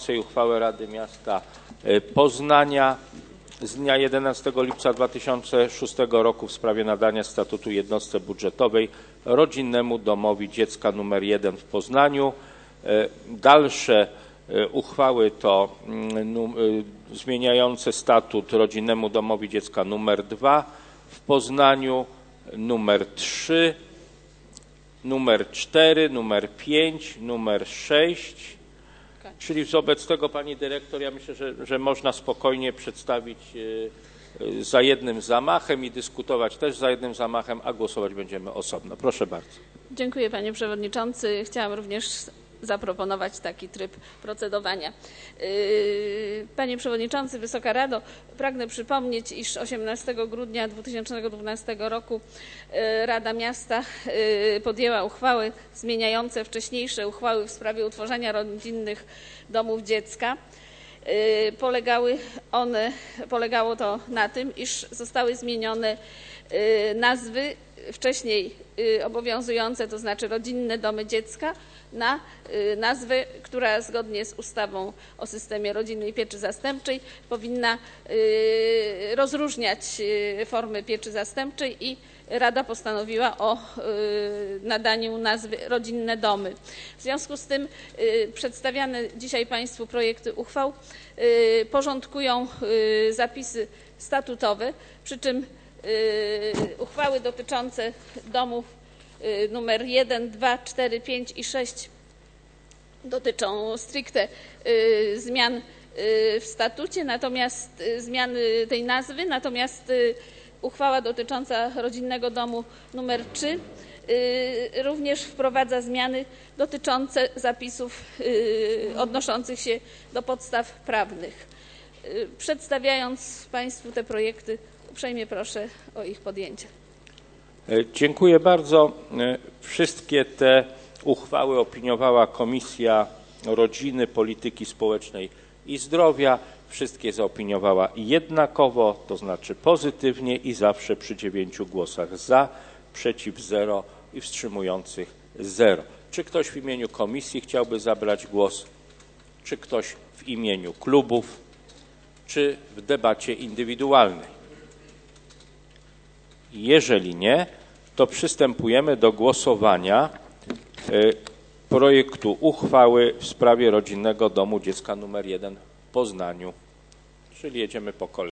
uchwałę Rady Miasta Poznania z dnia 11 lipca 2006 roku w sprawie nadania statutu jednostce budżetowej Rodzinnemu Domowi Dziecka nr 1 w Poznaniu. Dalsze uchwały to zmieniające statut Rodzinnemu Domowi Dziecka nr 2 w Poznaniu, nr 3, nr 4, nr 5, nr 6. Czyli wobec tego, Pani Dyrektor, ja myślę, że można spokojnie przedstawić za jednym zamachem i dyskutować też za jednym zamachem, a głosować będziemy osobno. Proszę bardzo. Dziękuję, Panie Przewodniczący. Chciałam również zaproponować taki tryb procedowania. Panie Przewodniczący, Wysoka Rado, pragnę przypomnieć, iż 18 grudnia 2012 roku Rada Miasta podjęła uchwały zmieniające wcześniejsze uchwały w sprawie utworzenia rodzinnych domów dziecka. Polegało to na tym, iż zostały zmienione nazwy wcześniej obowiązujące, to znaczy rodzinne domy dziecka, na nazwę, która zgodnie z ustawą o systemie rodzinnej pieczy zastępczej powinna rozróżniać formy pieczy zastępczej i Rada postanowiła o nadaniu nazwy rodzinne domy. W związku z tym przedstawiane dzisiaj Państwu projekty uchwał porządkują zapisy statutowe, przy czym uchwały dotyczące domów numer 1, 2, 4, 5 i 6 dotyczą stricte zmian w statucie, natomiast zmiany tej nazwy, natomiast uchwała dotycząca rodzinnego domu numer 3 również wprowadza zmiany dotyczące zapisów odnoszących się do podstaw prawnych. Przedstawiając Państwu te projekty, uprzejmie proszę o ich podjęcie. Dziękuję bardzo. Wszystkie te uchwały opiniowała Komisja Rodziny, Polityki Społecznej i Zdrowia. Wszystkie zaopiniowała jednakowo, to znaczy pozytywnie i zawsze przy 9 głosach za, przeciw 0 i wstrzymujących 0. Czy ktoś w imieniu komisji chciałby zabrać głos? Czy ktoś w imieniu klubów? Czy w debacie indywidualnej? Jeżeli nie, to przystępujemy do głosowania projektu uchwały w sprawie Rodzinnego Domu Dziecka nr 1 w Poznaniu. Czyli jedziemy po kolei.